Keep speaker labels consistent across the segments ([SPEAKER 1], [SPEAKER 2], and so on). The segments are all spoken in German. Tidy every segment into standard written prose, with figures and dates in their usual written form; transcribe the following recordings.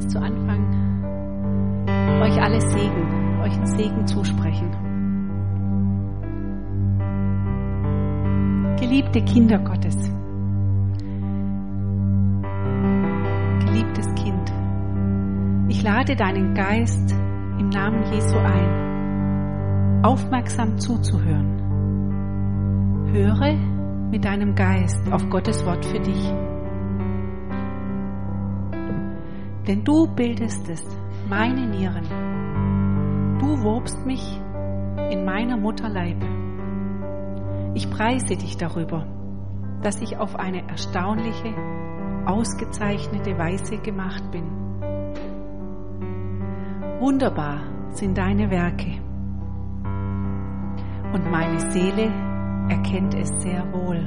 [SPEAKER 1] ich zu Anfang euch alle Segen, euch einen Segen zusprechen. Geliebte Kinder Gottes, geliebtes Kind, ich lade deinen Geist im Namen Jesu ein, aufmerksam zuzuhören. Höre mit deinem Geist auf Gottes Wort für dich. Denn du bildestest meine Nieren. Du wobst mich in meiner Mutterleib. Ich preise dich darüber, dass ich auf eine erstaunliche, ausgezeichnete Weise gemacht bin. Wunderbar sind deine Werke. Und meine Seele erkennt es sehr wohl.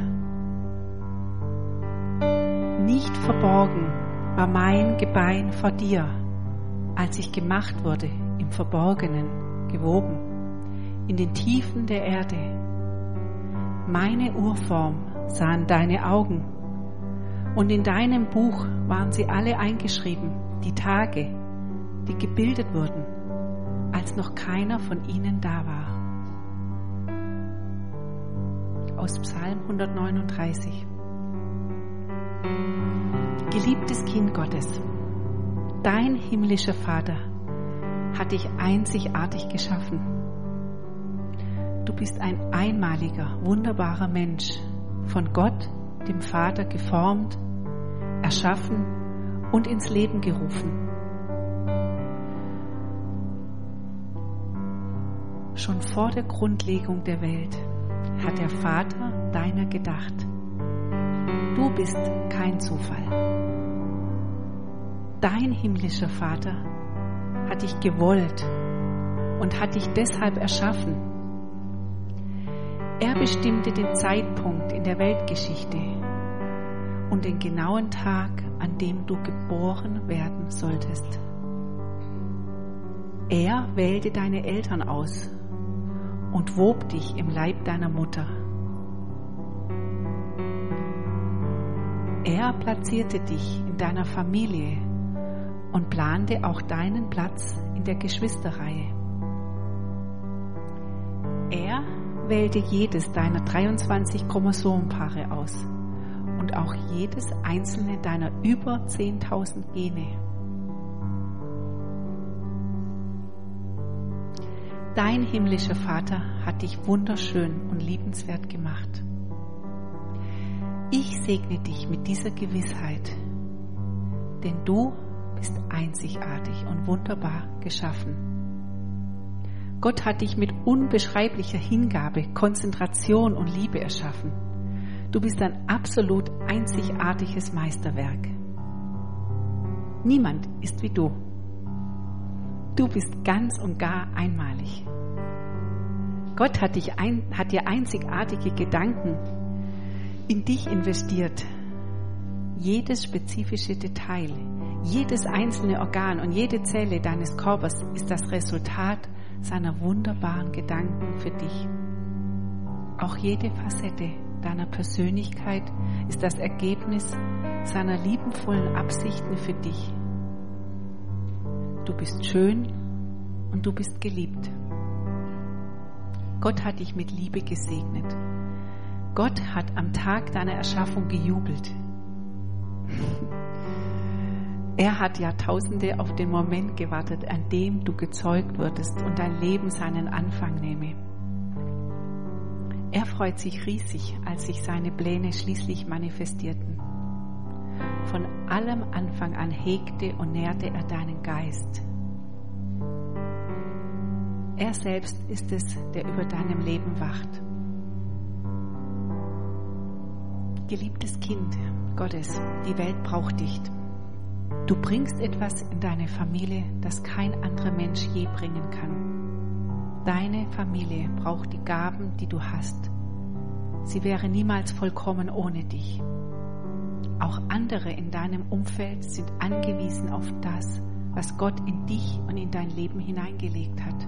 [SPEAKER 1] Nicht verborgen war mein Gebein vor dir, als ich gemacht wurde, im Verborgenen, gewoben, in den Tiefen der Erde. Meine Urform sahen deine Augen, und in deinem Buch waren sie alle eingeschrieben, die Tage, die gebildet wurden, als noch keiner von ihnen da war. Aus Psalm 139. Geliebtes Kind Gottes, dein himmlischer Vater hat dich einzigartig geschaffen. Du bist ein einmaliger, wunderbarer Mensch, von Gott, dem Vater, geformt, erschaffen und ins Leben gerufen. Schon vor der Grundlegung der Welt hat der Vater deiner gedacht. Du bist kein Zufall. Dein himmlischer Vater hat dich gewollt und hat dich deshalb erschaffen. Er bestimmte den Zeitpunkt in der Weltgeschichte und den genauen Tag, an dem du geboren werden solltest. Er wählte deine Eltern aus und wob dich im Leib deiner Mutter. Er platzierte dich in deiner Familie und plante auch deinen Platz in der Geschwisterreihe. Er wählte jedes deiner 23 Chromosomenpaare aus und auch jedes einzelne deiner über 10.000 Gene. Dein himmlischer Vater hat dich wunderschön und liebenswert gemacht. Ich segne dich mit dieser Gewissheit, denn du bist einzigartig und wunderbar geschaffen. Gott hat dich mit unbeschreiblicher Hingabe, Konzentration und Liebe erschaffen. Du bist ein absolut einzigartiges Meisterwerk. Niemand ist wie du. Du bist ganz und gar einmalig. Gott hat dir einzigartige Gedanken in dich investiert. Jedes spezifische Detail, jedes einzelne Organ und jede Zelle deines Körpers ist das Resultat seiner wunderbaren Gedanken für dich. Auch jede Facette deiner Persönlichkeit ist das Ergebnis seiner liebevollen Absichten für dich. Du bist schön und du bist geliebt. Gott hat dich mit Liebe gesegnet. Gott hat am Tag deiner Erschaffung gejubelt. Er hat Jahrtausende auf den Moment gewartet, an dem du gezeugt wurdest und dein Leben seinen Anfang nehme. Er freut sich riesig, als sich seine Pläne schließlich manifestierten. Von allem Anfang an hegte und nährte er deinen Geist. Er selbst ist es, der über deinem Leben wacht. Geliebtes Kind Gottes, die Welt braucht dich. Du bringst etwas in deine Familie, das kein anderer Mensch je bringen kann. Deine Familie braucht die Gaben, die du hast. Sie wäre niemals vollkommen ohne dich. Auch andere in deinem Umfeld sind angewiesen auf das, was Gott in dich und in dein Leben hineingelegt hat.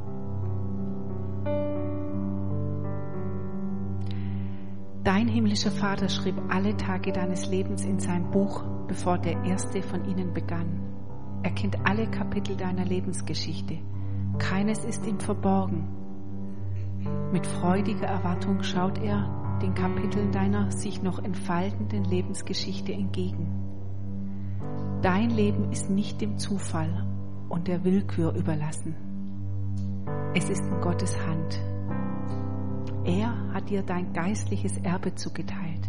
[SPEAKER 1] Dein himmlischer Vater schrieb alle Tage deines Lebens in sein Buch, bevor der erste von ihnen begann. Er kennt alle Kapitel deiner Lebensgeschichte. Keines ist ihm verborgen. Mit freudiger Erwartung schaut er den Kapiteln deiner sich noch entfaltenden Lebensgeschichte entgegen. Dein Leben ist nicht dem Zufall und der Willkür überlassen. Es ist in Gottes Hand. Er hat dir dein geistliches Erbe zugeteilt.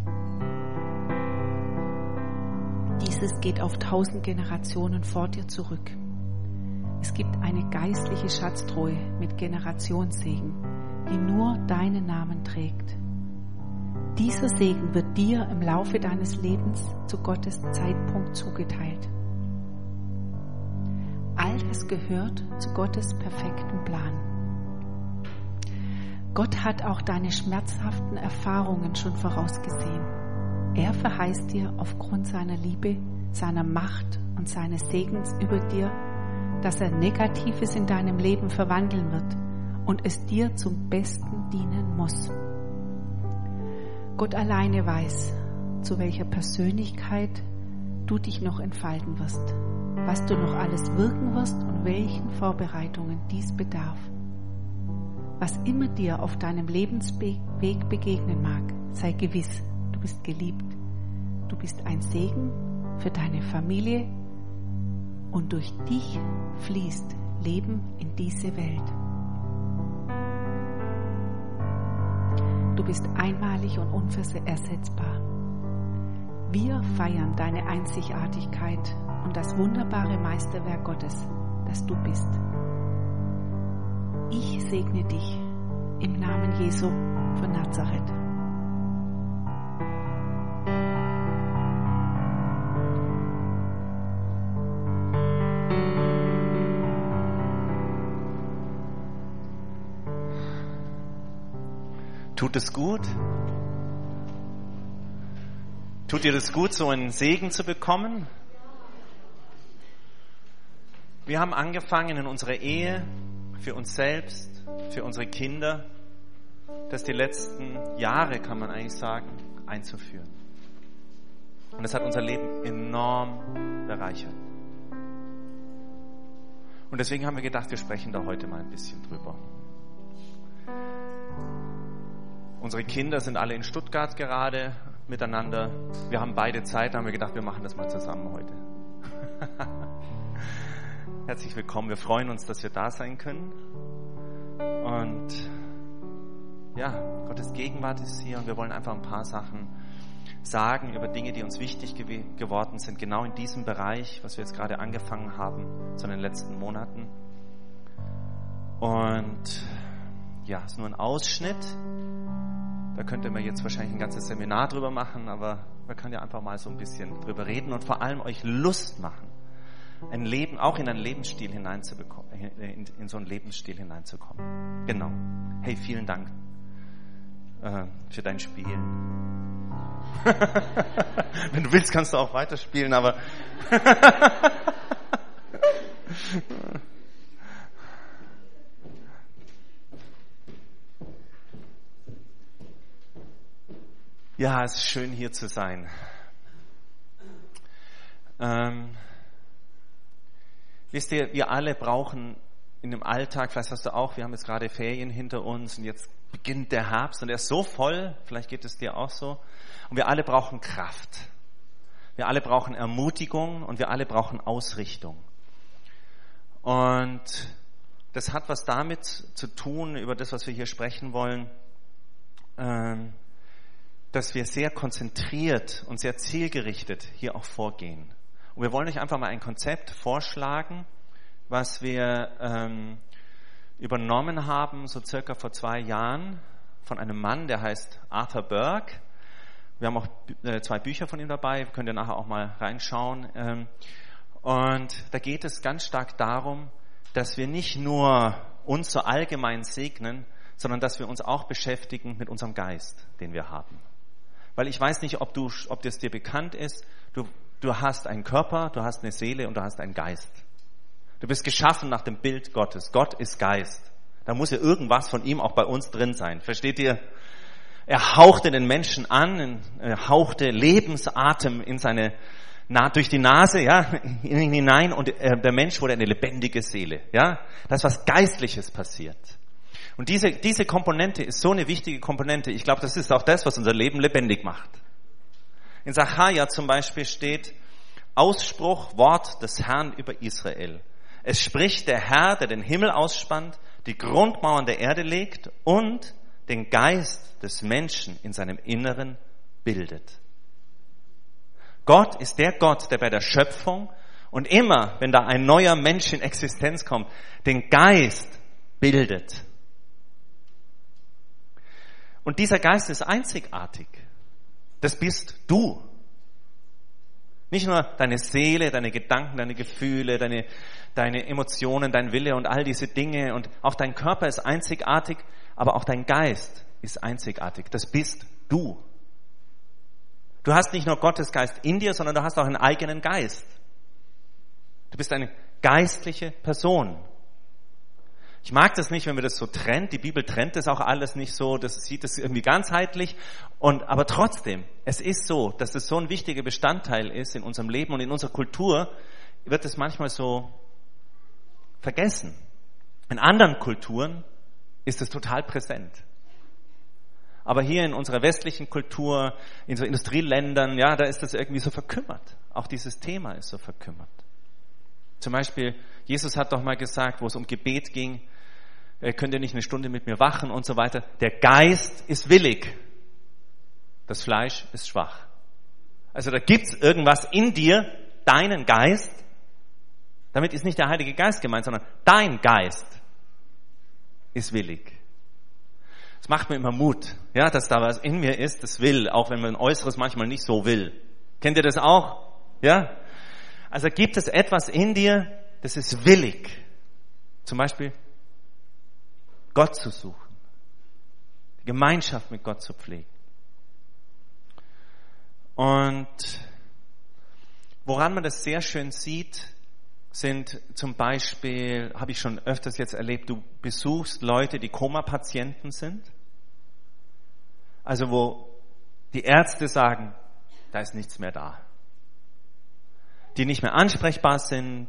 [SPEAKER 1] Dieses geht auf 1000 Generationen vor dir zurück. Es gibt eine geistliche Schatztruhe mit Generationssegen, die nur deinen Namen trägt. Dieser Segen wird dir im Laufe deines Lebens zu Gottes Zeitpunkt zugeteilt. All das gehört zu Gottes perfekten Plan. Gott hat auch deine schmerzhaften Erfahrungen schon vorausgesehen. Er verheißt dir aufgrund seiner Liebe, seiner Macht und seines Segens über dir, dass er Negatives in deinem Leben verwandeln wird und es dir zum Besten dienen muss. Gott alleine weiß, zu welcher Persönlichkeit du dich noch entfalten wirst, was du noch alles wirken wirst und welchen Vorbereitungen dies bedarf. Was immer dir auf deinem Lebensweg begegnen mag, sei gewiss, du bist geliebt, du bist ein Segen für deine Familie und durch dich fließt Leben in diese Welt. Du bist einmalig und unversetzbar. Wir feiern deine Einzigartigkeit und das wunderbare Meisterwerk Gottes, das du bist. Ich segne dich im Namen Jesu von Nazareth.
[SPEAKER 2] Tut es gut? Tut dir das gut, so einen Segen zu bekommen? Wir haben angefangen in unserer Ehe, für uns selbst, für unsere Kinder, das die letzten Jahre, kann man eigentlich sagen, einzuführen. Und das hat unser Leben enorm bereichert. Und deswegen haben wir gedacht, wir sprechen da heute mal ein bisschen drüber. Unsere Kinder sind alle in Stuttgart gerade miteinander. Wir haben beide Zeit, da haben wir gedacht, wir machen das mal zusammen heute. Herzlich willkommen, wir freuen uns, dass wir da sein können. Und ja, Gottes Gegenwart ist hier und wir wollen einfach ein paar Sachen sagen über Dinge, die uns wichtig geworden sind, genau in diesem Bereich, was wir jetzt gerade angefangen haben, so in den letzten Monaten. Und ja, es ist nur ein Ausschnitt. Da könnte man jetzt wahrscheinlich ein ganzes Seminar drüber machen, aber man kann ja einfach mal so ein bisschen drüber reden und vor allem euch Lust machen, ein Leben, auch in einen Lebensstil hineinzubekommen, in so einen Lebensstil hineinzukommen. Genau. Hey, vielen Dank für dein Spielen. Wenn du willst, kannst du auch weiterspielen, aber ja, es ist schön hier zu sein. Wisst ihr, wir alle brauchen in dem Alltag, vielleicht hast du auch, wir haben jetzt gerade Ferien hinter uns und jetzt beginnt der Herbst und er ist so voll, vielleicht geht es dir auch so. Und wir alle brauchen Kraft. Wir alle brauchen Ermutigung und wir alle brauchen Ausrichtung. Und das hat was damit zu tun, über das, was wir hier sprechen wollen, dass wir sehr konzentriert und sehr zielgerichtet hier auch vorgehen. Und wir wollen euch einfach mal ein Konzept vorschlagen, was wir übernommen haben, so circa vor 2 Jahren, von einem Mann, der heißt Arthur Burk. Wir haben auch 2 Bücher von ihm dabei, könnt ihr nachher auch mal reinschauen. Und da geht es ganz stark darum, dass wir nicht nur uns so allgemein segnen, sondern dass wir uns auch beschäftigen mit unserem Geist, den wir haben. Weil ich weiß nicht, ob das dir bekannt ist, du hast einen Körper, du hast eine Seele und du hast einen Geist. Du bist geschaffen nach dem Bild Gottes. Gott ist Geist. Da muss ja irgendwas von ihm auch bei uns drin sein. Versteht ihr? Er hauchte den Menschen an, er hauchte Lebensatem in seine durch die Nase, ja, in ihn hinein und der Mensch wurde eine lebendige Seele, ja. Da ist was Geistliches passiert. Und diese Komponente ist so eine wichtige Komponente. Ich glaube, das ist auch das, was unser Leben lebendig macht. In Sacharja zum Beispiel steht, Ausspruch, Wort des Herrn über Israel. Es spricht der Herr, der den Himmel ausspannt, die Grundmauern der Erde legt und den Geist des Menschen in seinem Inneren bildet. Gott ist der Gott, der bei der Schöpfung und immer, wenn da ein neuer Mensch in Existenz kommt, den Geist bildet. Und dieser Geist ist einzigartig. Das bist du. Nicht nur deine Seele, deine Gedanken, deine Gefühle, deine Emotionen, dein Wille und all diese Dinge und auch dein Körper ist einzigartig, aber auch dein Geist ist einzigartig. Das bist du. Du hast nicht nur Gottes Geist in dir, sondern du hast auch einen eigenen Geist. Du bist eine geistliche Person. Ich mag das nicht, wenn wir das so trennt. Die Bibel trennt das auch alles nicht so. Das sieht es irgendwie ganzheitlich. Aber trotzdem, es ist so, dass es so ein wichtiger Bestandteil ist in unserem Leben und in unserer Kultur, wird es manchmal so vergessen. In anderen Kulturen ist es total präsent. Aber hier in unserer westlichen Kultur, in so Industrieländern, ja, da ist das irgendwie so verkümmert. Auch dieses Thema ist so verkümmert. Zum Beispiel, Jesus hat doch mal gesagt, wo es um Gebet ging, könnt ihr nicht eine Stunde mit mir wachen und so weiter. Der Geist ist willig, das Fleisch ist schwach. Also da gibt's irgendwas in dir, deinen Geist. Damit ist nicht der Heilige Geist gemeint, sondern dein Geist ist willig. Das macht mir immer Mut, ja, dass da was in mir ist, das will, auch wenn man Äußeres manchmal nicht so will. Kennt ihr das auch? Ja? Also gibt es etwas in dir, das ist willig. Zum Beispiel Gott zu suchen, die Gemeinschaft mit Gott zu pflegen. Und woran man das sehr schön sieht, sind zum Beispiel, habe ich schon öfters jetzt erlebt, du besuchst Leute, die Koma-Patienten sind. Also wo die Ärzte sagen, da ist nichts mehr da. Die nicht mehr ansprechbar sind,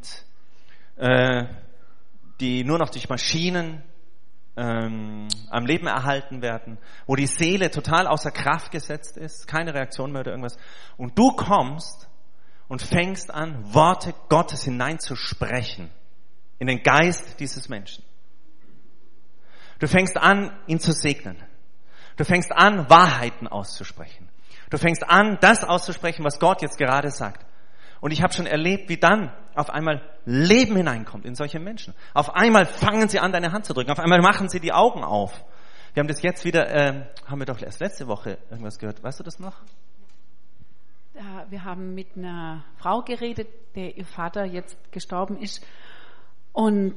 [SPEAKER 2] die nur noch durch Maschinen am Leben erhalten werden, wo die Seele total außer Kraft gesetzt ist, keine Reaktion mehr oder irgendwas. Und du kommst und fängst an, Worte Gottes hineinzusprechen in den Geist dieses Menschen. Du fängst an, ihn zu segnen. Du fängst an, Wahrheiten auszusprechen. Du fängst an, das auszusprechen, was Gott jetzt gerade sagt. Und ich habe schon erlebt, wie dann auf einmal Leben hineinkommt in solche Menschen. Auf einmal fangen sie an, deine Hand zu drücken. Auf einmal machen sie die Augen auf. Wir haben das jetzt wieder, haben wir doch erst letzte Woche irgendwas gehört. Weißt du das noch?
[SPEAKER 1] Ja, wir haben mit einer Frau geredet, der ihr Vater jetzt gestorben ist. Und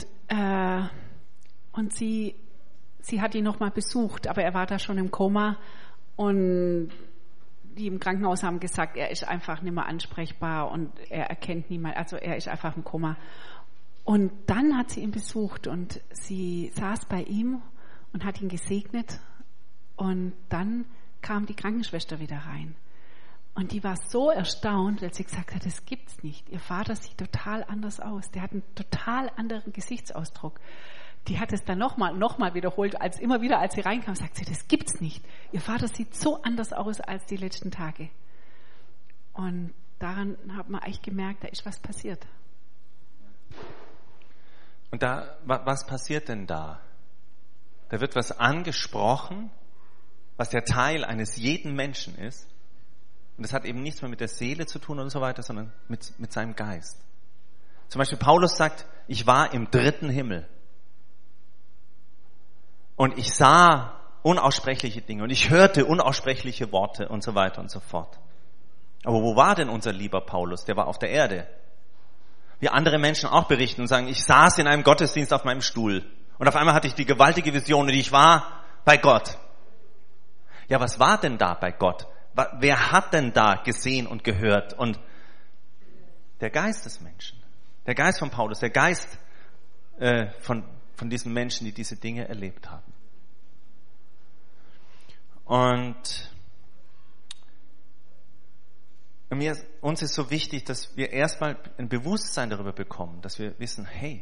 [SPEAKER 1] sie hat ihn nochmal besucht, aber er war da schon im Koma. Und die im Krankenhaus haben gesagt, er ist einfach nicht mehr ansprechbar und er erkennt niemand, also er ist einfach im Koma. Und dann hat sie ihn besucht und sie saß bei ihm und hat ihn gesegnet und dann kam die Krankenschwester wieder rein. Und die war so erstaunt, weil sie gesagt hat, das gibt's nicht. Ihr Vater sieht total anders aus. Der hat einen total anderen Gesichtsausdruck. Die hat es dann nochmal wiederholt, als sie reinkam, sagt sie, das gibt's nicht. Ihr Vater sieht so anders aus als die letzten Tage. Und daran hat man eigentlich gemerkt, da ist was passiert.
[SPEAKER 2] Und was passiert denn da? Da wird was angesprochen, was der Teil eines jeden Menschen ist. Und das hat eben nichts mehr mit der Seele zu tun und so weiter, sondern mit seinem Geist. Zum Beispiel Paulus sagt, ich war im 3. Himmel. Und ich sah unaussprechliche Dinge und ich hörte unaussprechliche Worte und so weiter und so fort. Aber wo war denn unser lieber Paulus? Der war auf der Erde. Wie andere Menschen auch berichten und sagen, ich saß in einem Gottesdienst auf meinem Stuhl und auf einmal hatte ich die gewaltige Vision und ich war bei Gott. Ja, was war denn da bei Gott? Wer hat denn da gesehen und gehört? Und der Geist des Menschen, der Geist von Paulus, der Geist von diesen Menschen, die diese Dinge erlebt haben. Und Uns ist so wichtig, dass wir erstmal ein Bewusstsein darüber bekommen, dass wir wissen, hey,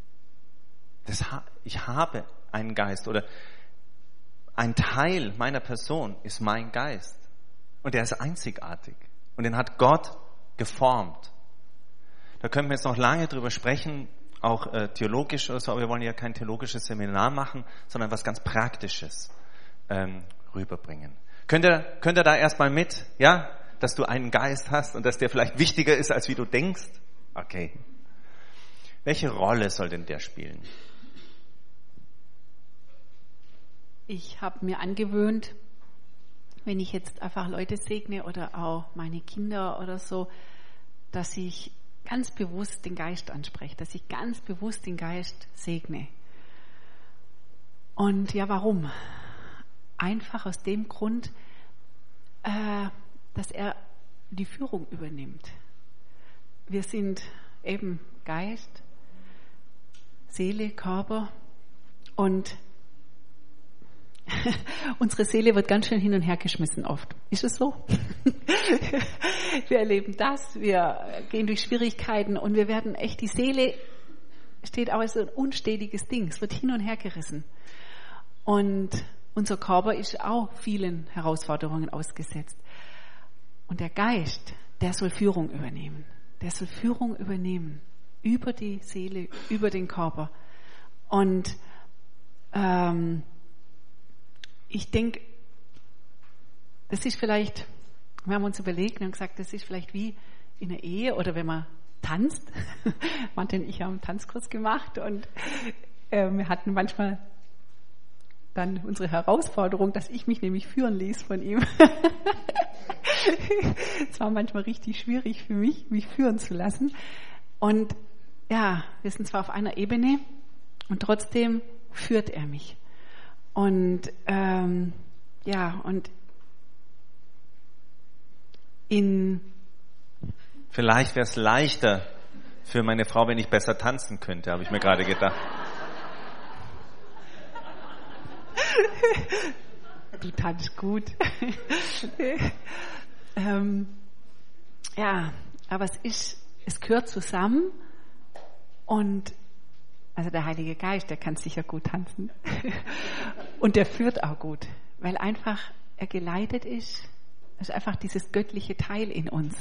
[SPEAKER 2] ich habe einen Geist oder ein Teil meiner Person ist mein Geist und der ist einzigartig und den hat Gott geformt. Da können wir jetzt noch lange drüber sprechen, auch theologisch oder so, aber wir wollen ja kein theologisches Seminar machen, sondern was ganz Praktisches rüberbringen. Könnt ihr da erstmal mit, ja, dass du einen Geist hast und dass der vielleicht wichtiger ist, als wie du denkst? Okay. Welche Rolle soll denn der spielen?
[SPEAKER 1] Ich habe mir angewöhnt, wenn ich jetzt einfach Leute segne oder auch meine Kinder oder so, dass ich ganz bewusst den Geist anspreche, dass ich ganz bewusst den Geist segne. Und ja, warum? Einfach aus dem Grund, dass er die Führung übernimmt. Wir sind eben Geist, Seele, Körper und unsere Seele wird ganz schön hin und her geschmissen oft. Ist es so? Wir erleben das, wir gehen durch Schwierigkeiten und wir werden echt, die Seele steht auch als ein unstetiges Ding. Es wird hin und her gerissen. Und unser Körper ist auch vielen Herausforderungen ausgesetzt. Und der Geist, der soll Führung übernehmen. Der soll Führung übernehmen über die Seele, über den Körper. Und ich denke, das ist vielleicht, wir haben uns überlegt und haben gesagt, das ist vielleicht wie in der Ehe oder wenn man tanzt. Martin und ich haben einen Tanzkurs gemacht und wir hatten manchmal dann unsere Herausforderung, dass ich mich nämlich führen ließ von ihm. Es war manchmal richtig schwierig für mich führen zu lassen. Und ja, wir sind zwar auf einer Ebene und trotzdem führt er mich. Und
[SPEAKER 2] Vielleicht wäre es leichter für meine Frau, wenn ich besser tanzen könnte, habe ich mir gerade gedacht.
[SPEAKER 1] Du tanzt gut. Aber es gehört zusammen und also der Heilige Geist, der kann sicher gut tanzen und der führt auch gut, weil einfach er geleitet ist. Es ist einfach dieses göttliche Teil in uns.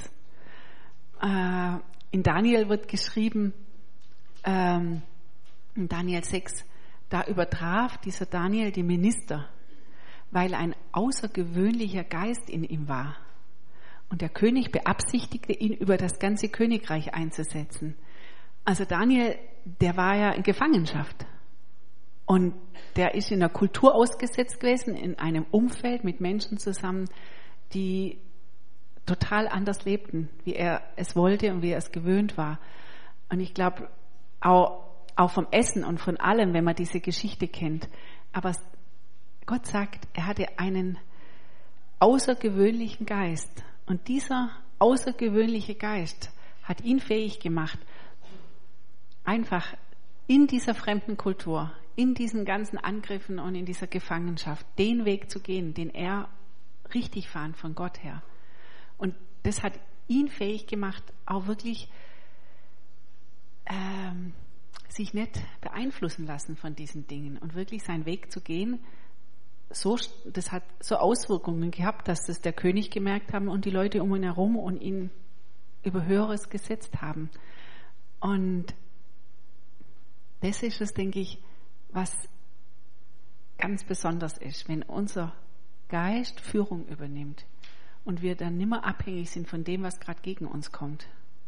[SPEAKER 1] In Daniel wird geschrieben, in Daniel 6, da übertraf dieser Daniel die Minister, weil ein außergewöhnlicher Geist in ihm war. Und der König beabsichtigte, ihn über das ganze Königreich einzusetzen. Also Daniel, der war ja in Gefangenschaft. Und der ist in einer Kultur ausgesetzt gewesen, in einem Umfeld mit Menschen zusammen, die total anders lebten, wie er es wollte und wie er es gewöhnt war. Und ich glaube, auch vom Essen und von allem, wenn man diese Geschichte kennt. Aber Gott sagt, er hatte einen außergewöhnlichen Geist. Und dieser außergewöhnliche Geist hat ihn fähig gemacht, einfach in dieser fremden Kultur, in diesen ganzen Angriffen und in dieser Gefangenschaft, den Weg zu gehen, den er richtig fand von Gott her. Und das hat ihn fähig gemacht, auch wirklich sich nicht beeinflussen lassen von diesen Dingen und wirklich seinen Weg zu gehen. Das hat so Auswirkungen gehabt, dass das der König gemerkt haben und die Leute um ihn herum und ihn über Höheres gesetzt haben. Und das ist es, denke ich, was ganz besonders ist, wenn unser Geist Führung übernimmt und wir dann nimmer abhängig sind von dem, was gerade gegen uns kommt.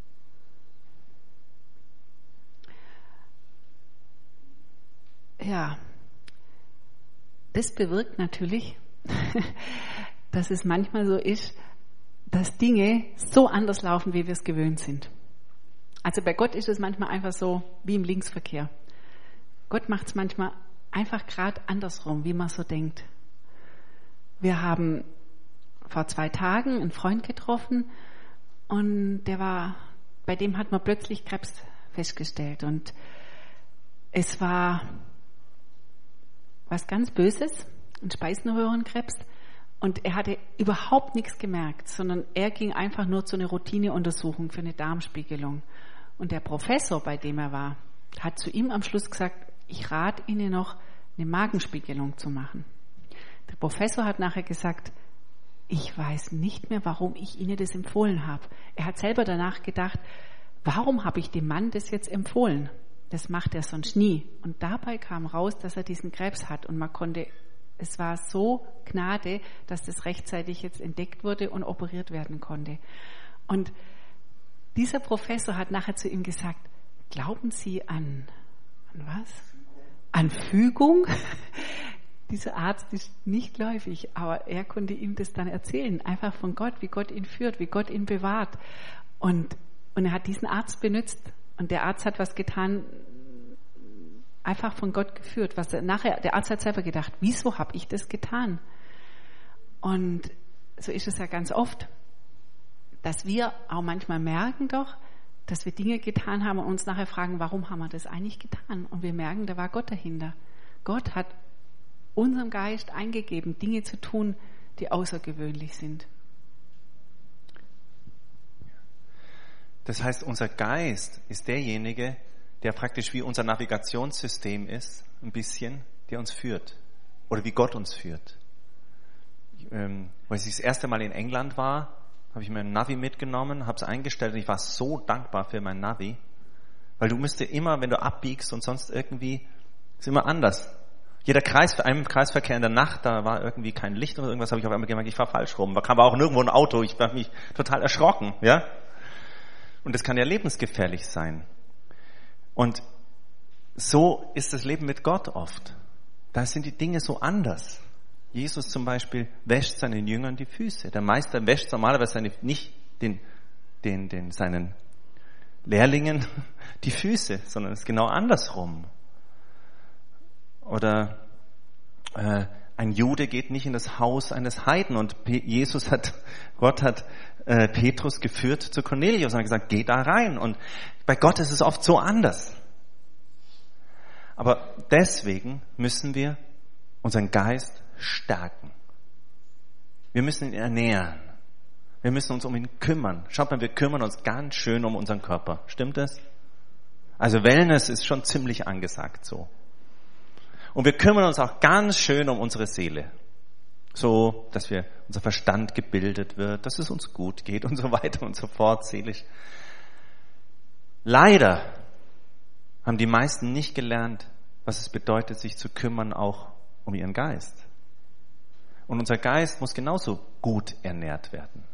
[SPEAKER 1] Ja, das bewirkt natürlich, dass es manchmal so ist, dass Dinge so anders laufen, wie wir es gewöhnt sind. Also bei Gott ist es manchmal einfach so wie im Linksverkehr. Gott macht es manchmal einfach gerade andersrum, wie man so denkt. Wir haben vor 2 Tagen einen Freund getroffen und bei dem hat man plötzlich Krebs festgestellt und es war was ganz Böses, ein Speiseröhrenkrebs Und er hatte überhaupt nichts gemerkt, sondern er ging einfach nur zu einer Routineuntersuchung für eine Darmspiegelung. Und der Professor, bei dem er war, hat zu ihm am Schluss gesagt, ich rate Ihnen noch, eine Magenspiegelung zu machen. Der Professor hat nachher gesagt, ich weiß nicht mehr, warum ich Ihnen das empfohlen habe. Er hat selber danach gedacht, warum habe ich dem Mann das jetzt empfohlen? Das macht er sonst nie. Und dabei kam raus, dass er diesen Krebs hat. Und es war so Gnade, dass das rechtzeitig jetzt entdeckt wurde und operiert werden konnte. Und dieser Professor hat nachher zu ihm gesagt, glauben Sie an was? An Fügung? Dieser Arzt ist nicht gläubig, aber er konnte ihm das dann erzählen, einfach von Gott, wie Gott ihn führt, wie Gott ihn bewahrt. Und er hat diesen Arzt benutzt und der Arzt hat was getan, einfach von Gott geführt. Der Arzt hat selber gedacht, wieso habe ich das getan? Und so ist es ja ganz oft, dass wir auch manchmal merken doch, dass wir Dinge getan haben und uns nachher fragen, warum haben wir das eigentlich getan? Und wir merken, da war Gott dahinter. Gott hat unserem Geist eingegeben, Dinge zu tun, die außergewöhnlich sind.
[SPEAKER 2] Das heißt, unser Geist ist derjenige, der praktisch wie unser Navigationssystem ist, ein bisschen, der uns führt. Oder wie Gott uns führt. Als ich das erste Mal in England war, habe ich mir ein Navi mitgenommen, habe es eingestellt und ich war so dankbar für mein Navi. Weil du müsstest immer, wenn du abbiegst und sonst irgendwie, ist immer anders. Jeder einem Kreisverkehr in der Nacht, da war irgendwie kein Licht oder irgendwas, habe ich auf einmal gemerkt, ich fahre falsch rum. Da kam auch nirgendwo ein Auto, ich war mich total erschrocken, ja. Und das kann ja lebensgefährlich sein. Und so ist das Leben mit Gott oft. Da sind die Dinge so anders. Jesus zum Beispiel wäscht seinen Jüngern die Füße. Der Meister wäscht normalerweise nicht seinen Lehrlingen die Füße, sondern es ist genau andersrum. Oder ein Jude geht nicht in das Haus eines Heiden und Gott hat Petrus geführt zu Cornelius und hat gesagt, geh da rein. Und bei Gott ist es oft so anders. Aber deswegen müssen wir unseren Geist stärken. Wir müssen ihn ernähren. Wir müssen uns um ihn kümmern. Schaut mal, wir kümmern uns ganz schön um unseren Körper. Stimmt das? Also Wellness ist schon ziemlich angesagt so. Und wir kümmern uns auch ganz schön um unsere Seele. So, dass unser Verstand gebildet wird, dass es uns gut geht und so weiter und so fort, seelisch. Leider haben die meisten nicht gelernt, was es bedeutet, sich zu kümmern auch um ihren Geist. Und unser Geist muss genauso gut ernährt werden.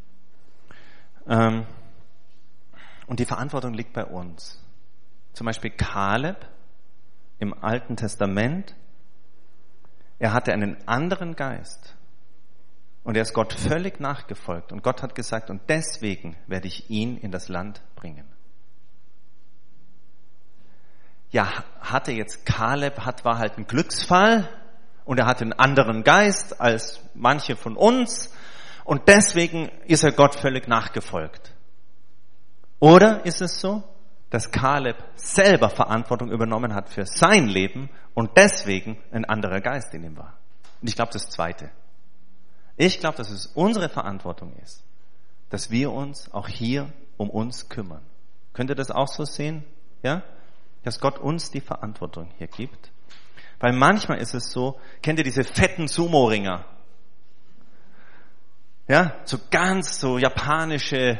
[SPEAKER 2] Und die Verantwortung liegt bei uns. Zum Beispiel Kaleb im Alten Testament, er hatte einen anderen Geist und er ist Gott völlig nachgefolgt und Gott hat gesagt, und deswegen werde ich ihn in das Land bringen. Ja, Kaleb war halt ein Glücksfall und er hatte einen anderen Geist als manche von uns und deswegen ist er Gott völlig nachgefolgt. Oder ist es so, dass Kaleb selber Verantwortung übernommen hat für sein Leben und deswegen ein anderer Geist in ihm war? Und ich glaube das Zweite. Ich glaube, dass es unsere Verantwortung ist, dass wir uns auch hier um uns kümmern. Könnt ihr das auch so sehen? Ja? Dass Gott uns die Verantwortung hier gibt. Weil manchmal ist es so, kennt ihr diese fetten Sumo-Ringer? Ja? So ganz so japanische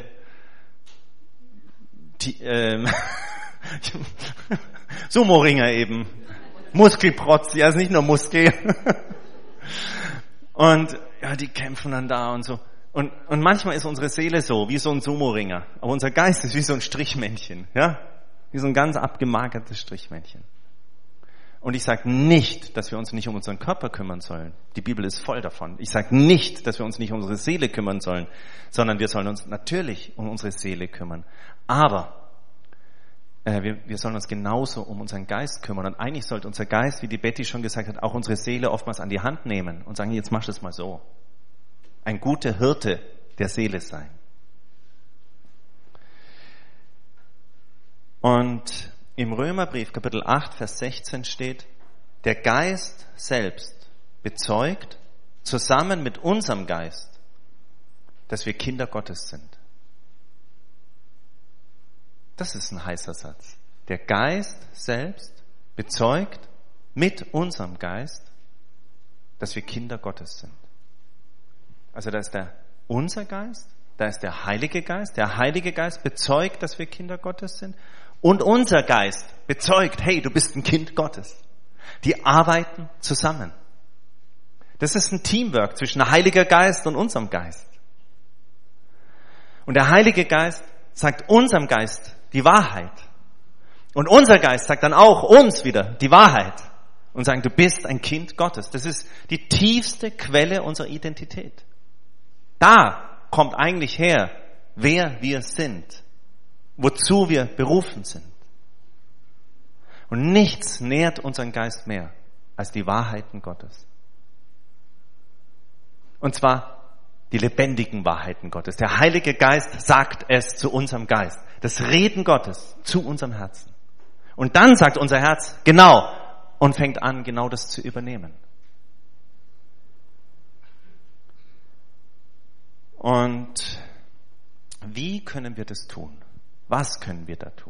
[SPEAKER 2] Sumo-Ringer eben. Muskelprotz, ja, ist nicht nur Muskel. Und ja, die kämpfen dann da und so. Und manchmal ist unsere Seele so, wie so ein Sumo-Ringer. Aber unser Geist ist wie so ein Strichmännchen, ja? Wie so ein ganz abgemagertes Strichmännchen. Und ich sage nicht, dass wir uns nicht um unseren Körper kümmern sollen. Die Bibel ist voll davon. Ich sage nicht, dass wir uns nicht um unsere Seele kümmern sollen, sondern wir sollen uns natürlich um unsere Seele kümmern. Aber wir sollen uns genauso um unseren Geist kümmern. Und eigentlich sollte unser Geist, wie die Betty schon gesagt hat, auch unsere Seele oftmals an die Hand nehmen und sagen, jetzt mach das mal so. Ein guter Hirte der Seele sein. Und im Römerbrief, Kapitel 8, Vers 16 steht, der Geist selbst bezeugt, zusammen mit unserem Geist, dass wir Kinder Gottes sind. Das ist ein heißer Satz. Der Geist selbst bezeugt mit unserem Geist, dass wir Kinder Gottes sind. Also da ist unser Geist, da ist der Heilige Geist. Der Heilige Geist bezeugt, dass wir Kinder Gottes sind. Und unser Geist bezeugt, hey, du bist ein Kind Gottes. Die arbeiten zusammen. Das ist ein Teamwork zwischen Heiliger Geist und unserem Geist. Und der Heilige Geist sagt unserem Geist die Wahrheit. Und unser Geist sagt dann auch uns wieder die Wahrheit. Und sagt, du bist ein Kind Gottes. Das ist die tiefste Quelle unserer Identität. Da kommt eigentlich her, wer wir sind. Wozu wir berufen sind. Und nichts nährt unseren Geist mehr als die Wahrheiten Gottes. Und zwar die lebendigen Wahrheiten Gottes. Der Heilige Geist sagt es zu unserem Geist. Das Reden Gottes zu unserem Herzen. Und dann sagt unser Herz, genau, und fängt an, genau das zu übernehmen. Und wie können wir das tun? Was können wir da tun?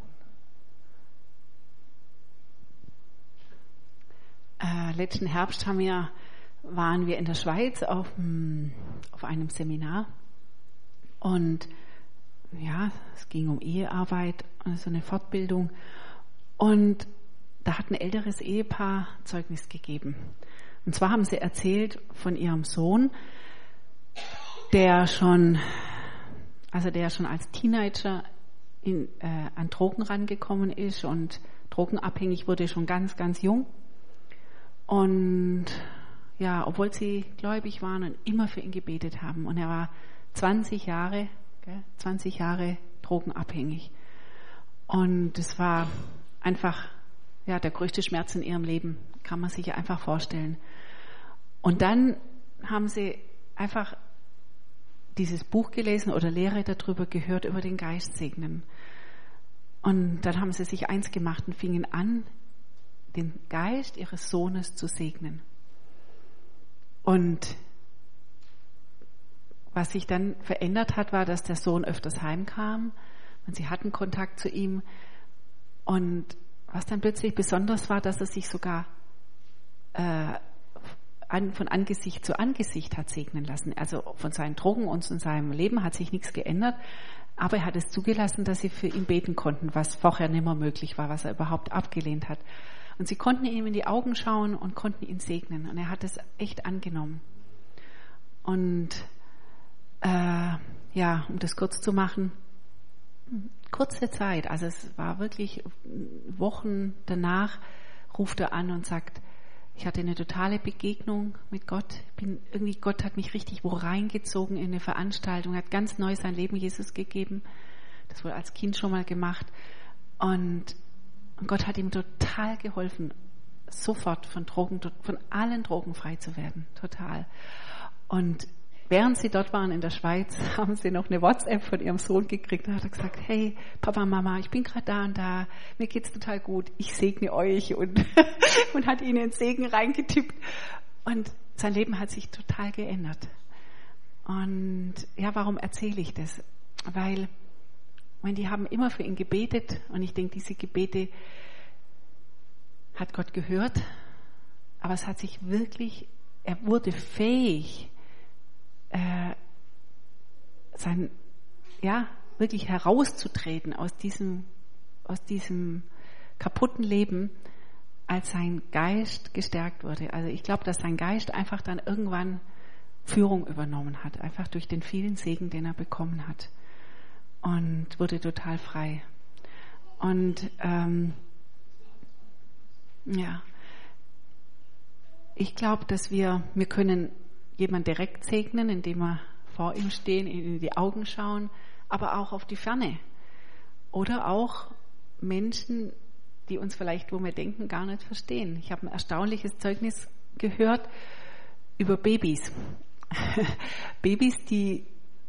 [SPEAKER 1] Letzten Herbst waren wir in der Schweiz auf einem Seminar. Und ja, es ging um Ehearbeit, so eine Fortbildung. Und da hat ein älteres Ehepaar Zeugnis gegeben. Und zwar haben sie erzählt von ihrem Sohn, der schon als Teenager an Drogen rangekommen ist und drogenabhängig wurde schon ganz, ganz jung. Und ja, obwohl sie gläubig waren und immer für ihn gebetet haben. Und er war 20 Jahre drogenabhängig. Und es war einfach, ja, der größte Schmerz in ihrem Leben, kann man sich einfach vorstellen. Und dann haben sie einfach dieses Buch gelesen oder Lehre darüber gehört, über den Geist segnen. Und dann haben sie sich eins gemacht und fingen an, den Geist ihres Sohnes zu segnen. Und was sich dann verändert hat, war, dass der Sohn öfters heimkam und sie hatten Kontakt zu ihm. Und was dann plötzlich besonders war, dass er sich sogar von Angesicht zu Angesicht hat segnen lassen. Also von seinen Drogen und von seinem Leben hat sich nichts geändert, aber er hat es zugelassen, dass sie für ihn beten konnten, was vorher nicht mehr möglich war, was er überhaupt abgelehnt hat. Und sie konnten ihm in die Augen schauen und konnten ihn segnen. Und er hat es echt angenommen. Und um das kurz zu machen, kurze Zeit, also es war wirklich Wochen danach, ruft er an und sagt, ich hatte eine totale Begegnung mit Gott. Gott hat mich richtig wo reingezogen in eine Veranstaltung, hat ganz neu sein Leben Jesus gegeben. Das wurde als Kind schon mal gemacht. Und Gott hat ihm total geholfen, sofort von allen Drogen frei zu werden. Total. Und während sie dort waren in der Schweiz, haben sie noch eine WhatsApp von ihrem Sohn gekriegt. Da hat er gesagt, hey, Papa, Mama, ich bin gerade da und da, mir geht's total gut, ich segne euch und hat ihnen den Segen reingetippt. Und sein Leben hat sich total geändert. Und ja, warum erzähle ich das? Weil die haben immer für ihn gebetet und ich denke, diese Gebete hat Gott gehört, aber es hat sich wirklich, er wurde fähig, wirklich herauszutreten aus diesem kaputten Leben, als sein Geist gestärkt wurde. Also ich glaube, dass sein Geist einfach dann irgendwann Führung übernommen hat, einfach durch den vielen Segen, den er bekommen hat. Und wurde total frei. Und ich glaube, dass wir können jemanden direkt segnen, indem wir vor ihm stehen, ihm in die Augen schauen, aber auch auf die Ferne. Oder auch Menschen, die uns vielleicht, wo wir denken, gar nicht verstehen. Ich habe ein erstaunliches Zeugnis gehört über Babys. Babys, die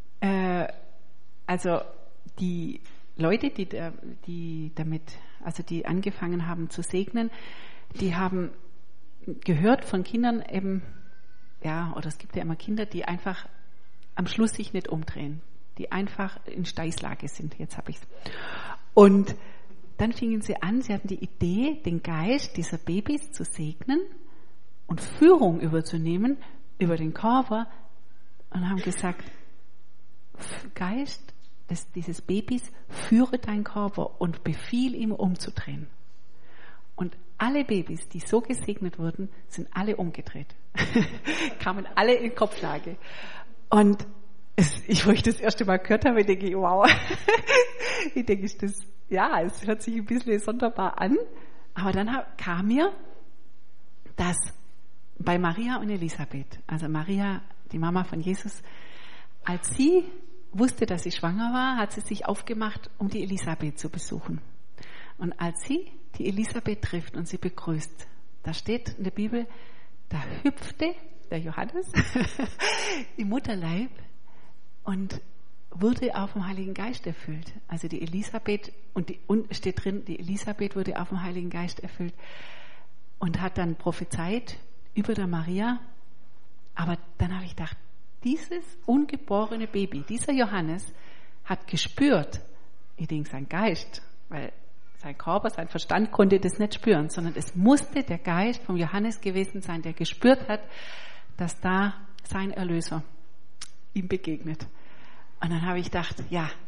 [SPEAKER 1] Leute, die angefangen haben zu segnen, die haben gehört von Kindern eben, oder es gibt ja immer Kinder, die einfach am Schluss sich nicht umdrehen, die einfach in Steißlage sind. Jetzt habe ich's. Und dann fingen sie an, sie hatten die Idee, den Geist dieser Babys zu segnen und Führung überzunehmen über den Körper und haben gesagt, Geist dieses Babys, führe deinen Körper und befiehl ihm umzudrehen. Und alle Babys, die so gesegnet wurden, sind alle umgedreht. Kamen alle in Kopflage. Und wo ich das erste Mal gehört habe, denke ich, wow. Ich denke, es hört sich ein bisschen sonderbar an. Aber dann kam mir, dass bei Maria und Elisabeth, also Maria, die Mama von Jesus, als sie wusste, dass sie schwanger war, hat sie sich aufgemacht, um die Elisabeth zu besuchen. Und als sie die Elisabeth trifft und sie begrüßt, da steht in der Bibel, da hüpfte der Johannes im Mutterleib und wurde auf dem Heiligen Geist erfüllt. Also die Elisabeth, und steht drin, die Elisabeth wurde auf dem Heiligen Geist erfüllt und hat dann prophezeit über der Maria. Aber dann habe ich gedacht, dieses ungeborene Baby, dieser Johannes, hat gespürt, ich denke, sein Geist, weil sein Körper, sein Verstand konnte das nicht spüren, sondern es musste der Geist vom Johannes gewesen sein, der gespürt hat, dass da sein Erlöser ihm begegnet. Und dann habe ich gedacht,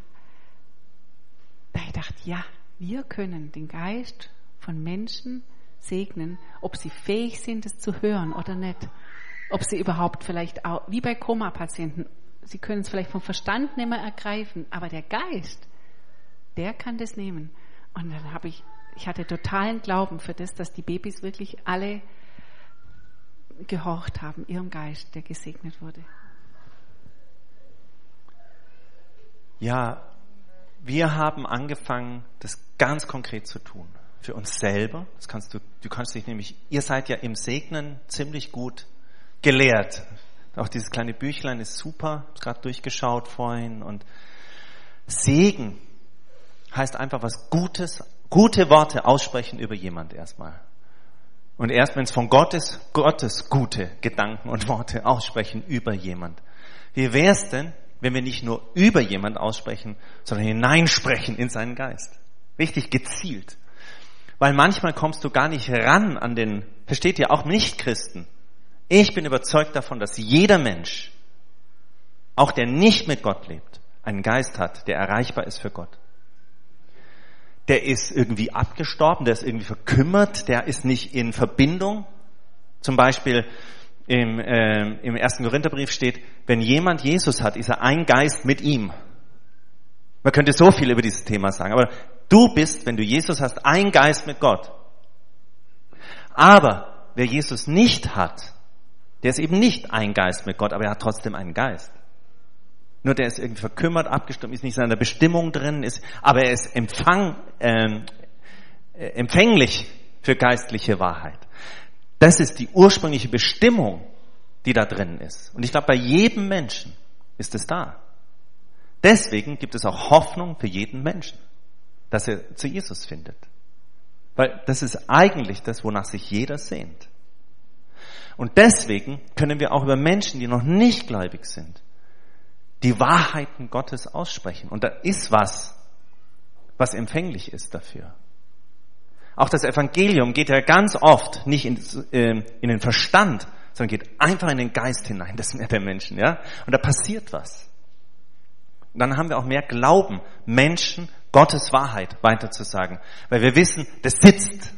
[SPEAKER 1] wir können den Geist von Menschen segnen, ob sie fähig sind, es zu hören oder nicht. Ob sie überhaupt vielleicht auch, wie bei Koma-Patienten, sie können es vielleicht vom Verstand nicht mehr ergreifen, aber der Geist, der kann das nehmen. Und dann ich hatte totalen Glauben für das, dass die Babys wirklich alle gehorcht haben, ihrem Geist, der gesegnet wurde.
[SPEAKER 2] Ja, wir haben angefangen, das ganz konkret zu tun. Für uns selber. Du kannst dich nämlich, ihr seid ja im Segnen ziemlich gut gelehrt. Auch dieses kleine Büchlein ist super, ich habe es gerade durchgeschaut vorhin. Und Segen heißt einfach was Gutes, gute Worte aussprechen über jemand erstmal. Und erst wenn es von Gottes gute Gedanken und Worte aussprechen über jemand. Wie wäre es denn, wenn wir nicht nur über jemand aussprechen, sondern hineinsprechen in seinen Geist? Richtig gezielt. Weil manchmal kommst du gar nicht ran an den, versteht ihr, auch Nicht-Christen. Ich bin überzeugt davon, dass jeder Mensch, auch der nicht mit Gott lebt, einen Geist hat, der erreichbar ist für Gott. Der ist irgendwie abgestorben, der ist irgendwie verkümmert, der ist nicht in Verbindung. Zum Beispiel im 1. Korintherbrief steht, wenn jemand Jesus hat, ist er ein Geist mit ihm. Man könnte so viel über dieses Thema sagen, aber du bist, wenn du Jesus hast, ein Geist mit Gott. Aber wer Jesus nicht hat, der ist eben nicht ein Geist mit Gott, aber er hat trotzdem einen Geist. Nur der ist irgendwie verkümmert, abgestimmt, ist nicht in seiner Bestimmung drin, aber er ist empfänglich für geistliche Wahrheit. Das ist die ursprüngliche Bestimmung, die da drin ist. Und ich glaube, bei jedem Menschen ist es da. Deswegen gibt es auch Hoffnung für jeden Menschen, dass er zu Jesus findet. Weil das ist eigentlich das, wonach sich jeder sehnt. Und deswegen können wir auch über Menschen, die noch nicht gläubig sind, die Wahrheiten Gottes aussprechen. Und da ist was empfänglich ist dafür. Auch das Evangelium geht ja ganz oft nicht in den Verstand, sondern geht einfach in den Geist hinein, das sind ja der Menschen, ja. Und da passiert was. Und dann haben wir auch mehr Glauben, Menschen Gottes Wahrheit weiterzusagen. Weil wir wissen, das sitzt.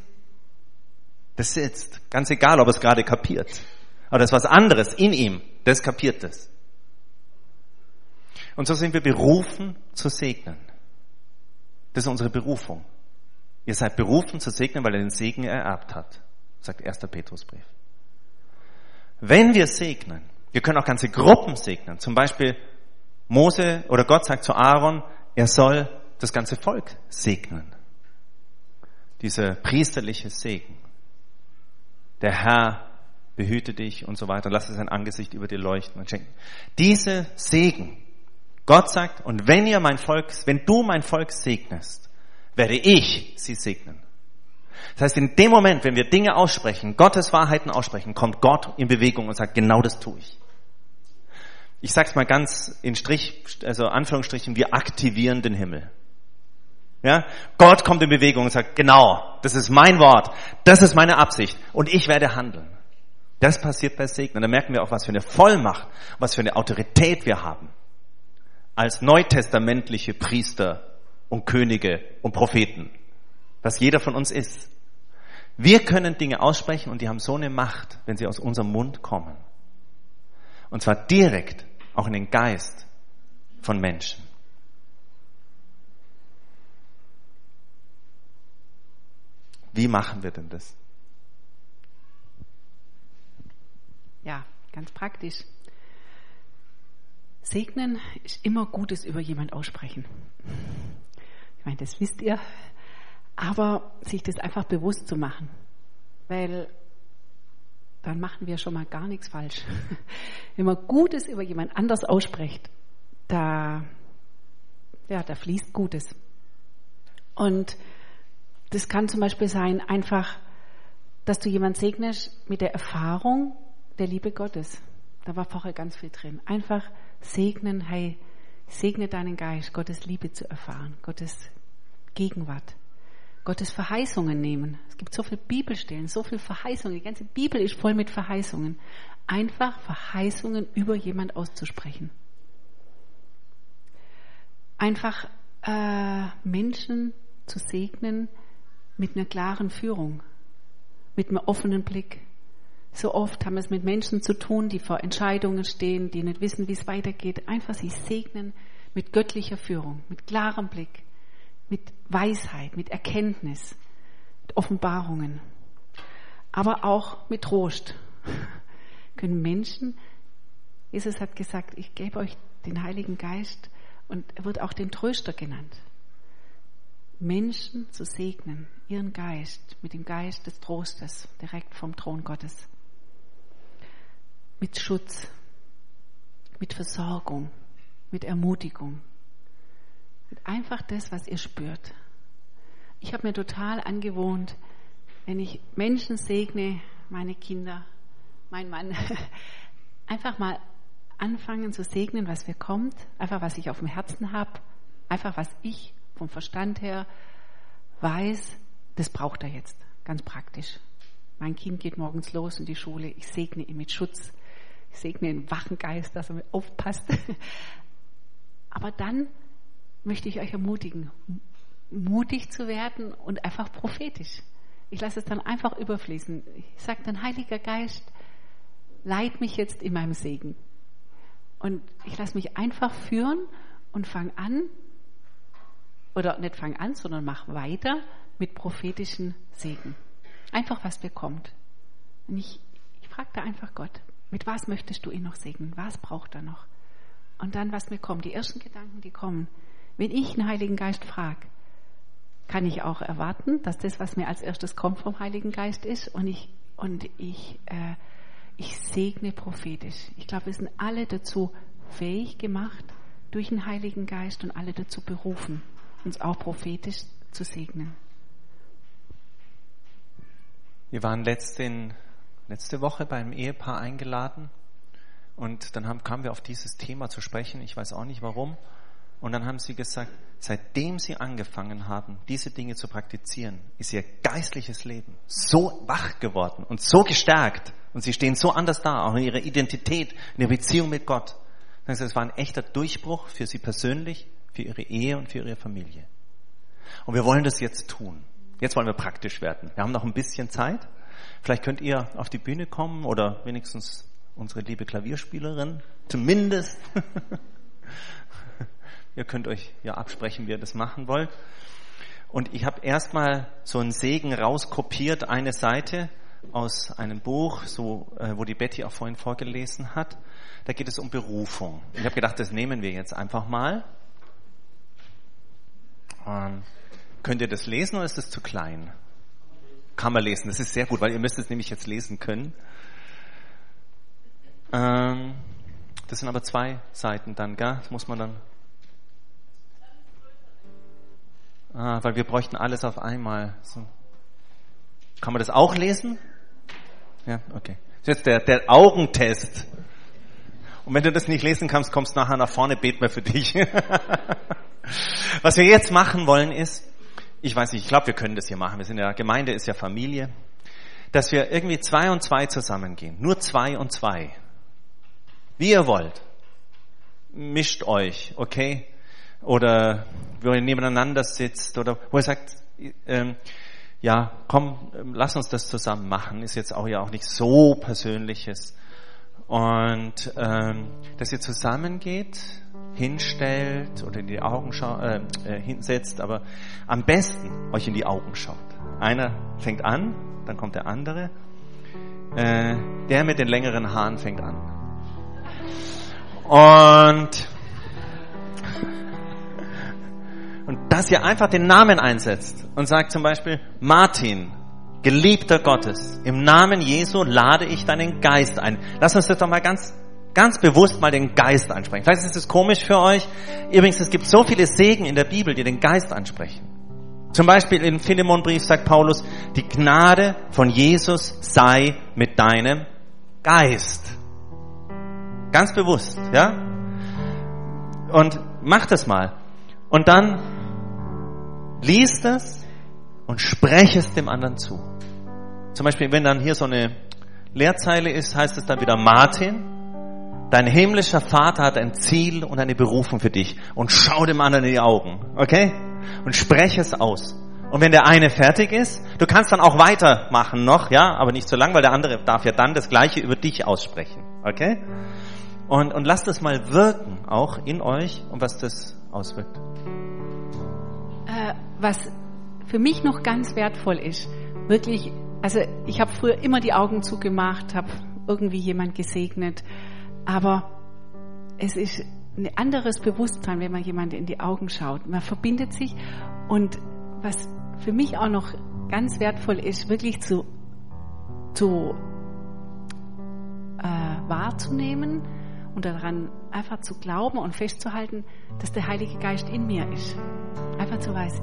[SPEAKER 2] Ganz egal, ob er es gerade kapiert. Aber das ist was anderes in ihm, das kapiert es. Und so sind wir berufen zu segnen. Das ist unsere Berufung. Ihr seid berufen zu segnen, weil er den Segen ererbt hat, sagt 1. Petrusbrief. Wenn wir segnen, wir können auch ganze Gruppen segnen. Zum Beispiel Mose oder Gott sagt zu Aaron, er soll das ganze Volk segnen. Dieser priesterliche Segen. Der Herr behüte dich und so weiter, lasse sein Angesicht über dir leuchten und schenken. Diese Segen, Gott sagt, und wenn du mein Volk segnest, werde ich sie segnen. Das heißt, in dem Moment, wenn wir Dinge aussprechen, Gottes Wahrheiten aussprechen, kommt Gott in Bewegung und sagt, genau das tue ich. Ich sag's mal ganz in Anführungsstrichen, wir aktivieren den Himmel. Ja? Gott kommt in Bewegung und sagt, genau, das ist mein Wort, das ist meine Absicht und ich werde handeln. Das passiert bei Segnen. Da merken wir auch, was für eine Vollmacht, was für eine Autorität wir haben. Als neutestamentliche Priester und Könige und Propheten. Was jeder von uns ist. Wir können Dinge aussprechen und die haben so eine Macht, wenn sie aus unserem Mund kommen. Und zwar direkt auch in den Geist von Menschen. Wie machen wir denn das?
[SPEAKER 1] Ja, ganz praktisch. Segnen ist immer Gutes über jemand aussprechen. Ich meine, das wisst ihr. Aber sich das einfach bewusst zu machen. Weil dann machen wir schon mal gar nichts falsch. Wenn man Gutes über jemand anders ausspricht, da fließt Gutes. Und das kann zum Beispiel sein, einfach, dass du jemand segnest mit der Erfahrung der Liebe Gottes. Da war vorher ganz viel drin. Einfach segnen, hey, segne deinen Geist, Gottes Liebe zu erfahren, Gottes Gegenwart, Gottes Verheißungen nehmen. Es gibt so viele Bibelstellen, so viele Verheißungen. Die ganze Bibel ist voll mit Verheißungen. Einfach Verheißungen über jemand auszusprechen. Einfach Menschen zu segnen mit einer klaren Führung, mit einem offenen Blick. So oft haben wir es mit Menschen zu tun, die vor Entscheidungen stehen, die nicht wissen, wie es weitergeht. Einfach sie segnen mit göttlicher Führung, mit klarem Blick, mit Weisheit, mit Erkenntnis, mit Offenbarungen. Aber auch mit Trost können Menschen, Jesus hat gesagt, ich gebe euch den Heiligen Geist und er wird auch den Tröster genannt. Menschen zu segnen, ihren Geist, mit dem Geist des Trostes, direkt vom Thron Gottes. Mit Schutz, mit Versorgung, mit Ermutigung. Mit einfach das, was ihr spürt. Ich habe mir total angewohnt, wenn ich Menschen segne, meine Kinder, mein Mann, einfach mal anfangen zu segnen, was mir kommt, einfach was ich auf dem Herzen habe, einfach was ich vom Verstand her weiß, das braucht er jetzt, ganz praktisch. Mein Kind geht morgens los in die Schule, ich segne ihn mit Schutz, ich segne ihn wachen Geist, dass er mit aufpasst. Aber dann möchte ich euch ermutigen, mutig zu werden und einfach prophetisch. Ich lasse es dann einfach überfließen. Ich sage dann, Heiliger Geist, leit mich jetzt in meinem Segen. Und ich lasse mich einfach führen und fange an, oder nicht fang an, sondern mach weiter mit prophetischen Segen. Einfach, was bekommt. Und ich frage da einfach Gott, mit was möchtest du ihn noch segnen? Was braucht er noch? Und dann, was mir kommt, die ersten Gedanken, die kommen. Wenn ich den Heiligen Geist frage, kann ich auch erwarten, dass das, was mir als erstes kommt vom Heiligen Geist ist und ich segne prophetisch. Ich glaube, wir sind alle dazu fähig gemacht, durch den Heiligen Geist und alle dazu berufen, uns auch prophetisch zu segnen.
[SPEAKER 2] Wir waren letzte Woche beim Ehepaar eingeladen und dann kamen wir auf dieses Thema zu sprechen. Ich weiß auch nicht warum. Und dann haben sie gesagt, seitdem sie angefangen haben, diese Dinge zu praktizieren, ist ihr geistliches Leben so wach geworden und so gestärkt. Und sie stehen so anders da, auch in ihrer Identität, in der Beziehung mit Gott. Das war ein echter Durchbruch für sie persönlich, für ihre Ehe und für ihre Familie. Und wir wollen das jetzt tun. Jetzt wollen wir praktisch werden. Wir haben noch ein bisschen Zeit. Vielleicht könnt ihr auf die Bühne kommen oder wenigstens unsere liebe Klavierspielerin, zumindest. Ihr könnt euch ja absprechen, wie ihr das machen wollt. Und ich habe erstmal so einen Segen rauskopiert, eine Seite aus einem Buch, wo die Betty auch vorhin vorgelesen hat. Da geht es um Berufung. Ich habe gedacht, das nehmen wir jetzt einfach mal. Könnt ihr das lesen oder ist das zu klein? Kann man lesen, das ist sehr gut, weil ihr müsst es nämlich jetzt lesen können. Das sind aber 2 Seiten dann, gell? Das muss man dann... weil wir bräuchten alles auf einmal. So. Kann man das auch lesen? Ja, okay. Das ist jetzt der Augentest. Und wenn du das nicht lesen kannst, kommst du nachher nach vorne, beten wir für dich. Was wir jetzt machen wollen ist, ich weiß nicht, ich glaube, wir können das hier machen. Wir sind ja, Gemeinde ist ja Familie. Dass wir irgendwie 2 und 2 zusammengehen. Nur 2 und 2. Wie ihr wollt. Mischt euch, okay? Oder wo ihr nebeneinander sitzt oder wo ihr sagt, ja, komm, lass uns das zusammen machen. Ist jetzt auch ja auch nicht so Persönliches. Und dass ihr zusammengeht, hinstellt oder in die Augen hinsetzt, aber am besten euch in die Augen schaut. Einer fängt an, dann kommt der andere. Der mit den längeren Haaren fängt an. Und dass ihr einfach den Namen einsetzt und sagt zum Beispiel, Martin, Geliebter Gottes, im Namen Jesu lade ich deinen Geist ein. Lass uns das doch mal ganz bewusst mal den Geist ansprechen. Vielleicht ist es komisch für euch. Übrigens, es gibt so viele Segen in der Bibel, die den Geist ansprechen. Zum Beispiel im Philemonbrief sagt Paulus, die Gnade von Jesus sei mit deinem Geist. Ganz bewusst, ja? Und mach das mal. Und dann lies das und spreche es dem anderen zu. Zum Beispiel, wenn dann hier so eine Leerzeile ist, heißt es dann wieder, Martin, dein himmlischer Vater hat ein Ziel und eine Berufung für dich. Und schau dem anderen in die Augen, okay? Und spreche es aus. Und wenn der eine fertig ist, du kannst dann auch weitermachen noch, ja, aber nicht so lang, weil der andere darf ja dann das Gleiche über dich aussprechen, okay? Und lasst es mal wirken, auch in euch, und was das auswirkt.
[SPEAKER 1] Was für mich noch ganz wertvoll ist, wirklich, also ich habe früher immer die Augen zugemacht, habe irgendwie jemand gesegnet, aber es ist ein anderes Bewusstsein, wenn man jemand in die Augen schaut. Man verbindet sich, und was für mich auch noch ganz wertvoll ist, wirklich wahrzunehmen und daran einfach zu glauben und festzuhalten, dass der Heilige Geist in mir ist. Einfach zu weiß,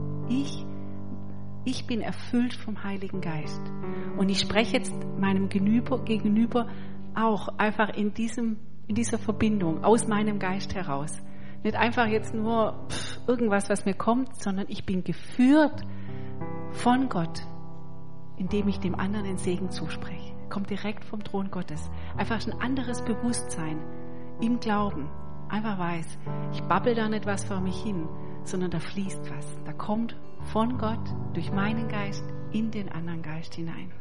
[SPEAKER 1] ich bin erfüllt vom Heiligen Geist. Und ich spreche jetzt meinem Gegenüber auch einfach in dieser Verbindung, aus meinem Geist heraus. Nicht einfach jetzt nur irgendwas, was mir kommt, sondern ich bin geführt von Gott, indem ich dem anderen den Segen zuspreche. Kommt direkt vom Thron Gottes. Einfach ein anderes Bewusstsein im Glauben. Einfach weiß, ich babbel da nicht was vor mich hin, sondern da fließt was. Da kommt von Gott durch meinen Geist in den anderen Geist hinein.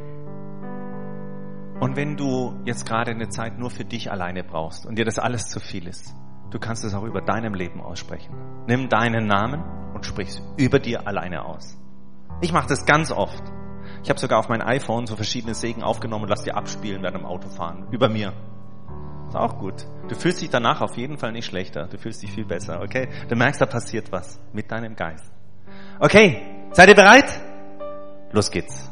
[SPEAKER 2] Und wenn du jetzt gerade eine Zeit nur für dich alleine brauchst und dir das alles zu viel ist, du kannst es auch über deinem Leben aussprechen. Nimm deinen Namen und sprich es über dir alleine aus. Ich mache das ganz oft. Ich habe sogar auf mein iPhone so verschiedene Segen aufgenommen und lass dir abspielen während dem Autofahren. Über mir. Ist auch gut. Du fühlst dich danach auf jeden Fall nicht schlechter. Du fühlst dich viel besser, okay? Du merkst, da passiert was mit deinem Geist. Okay, seid ihr bereit? Los geht's.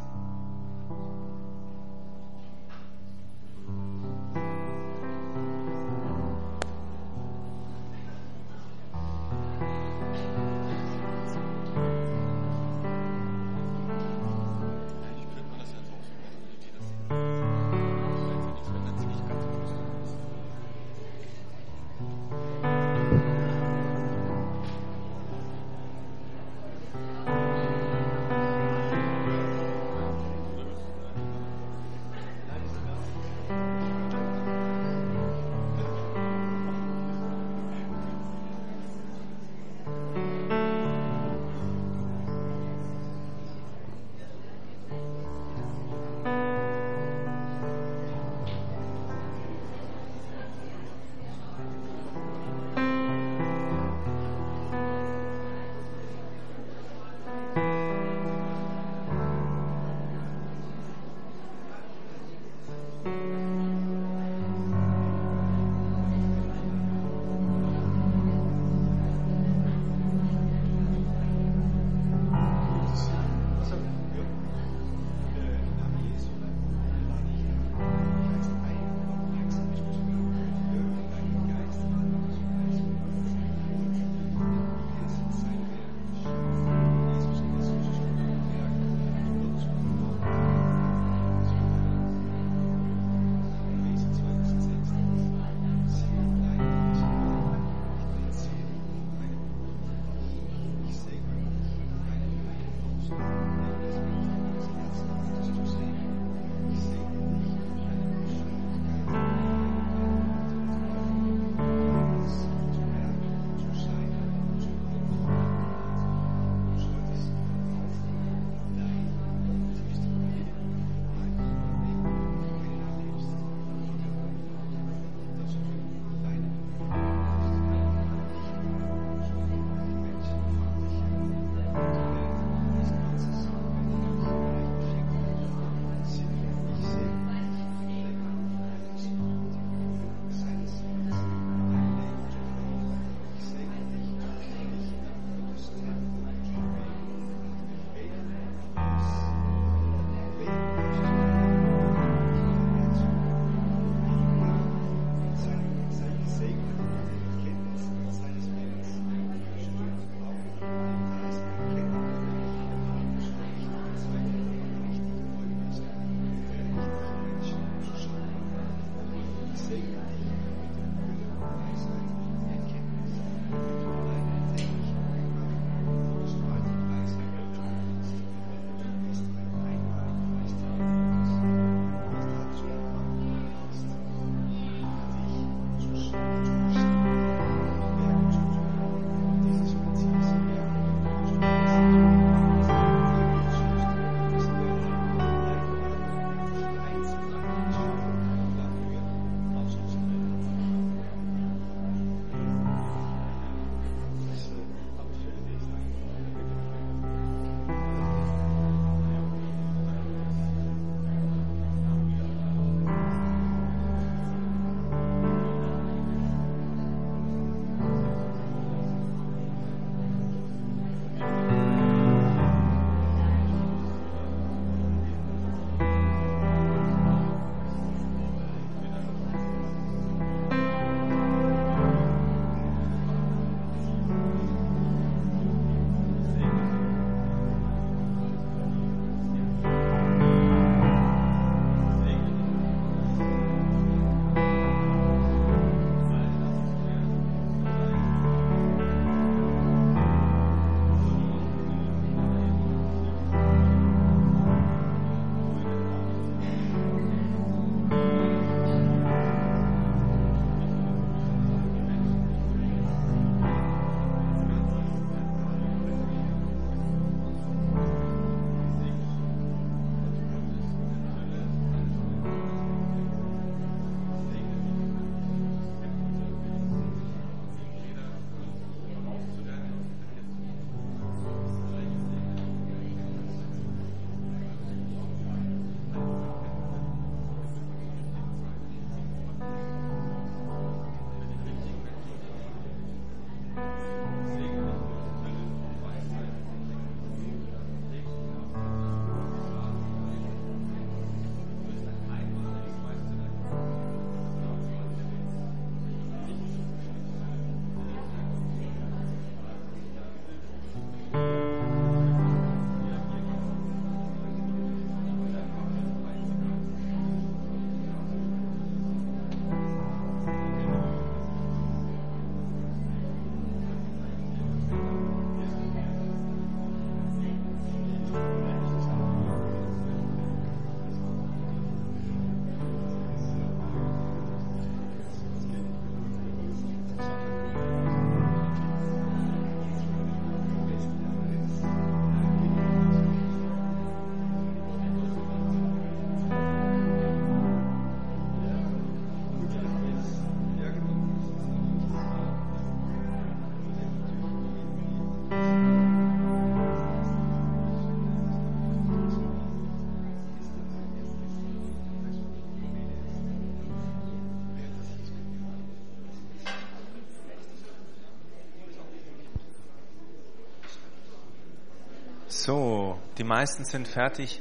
[SPEAKER 2] So, die meisten sind fertig.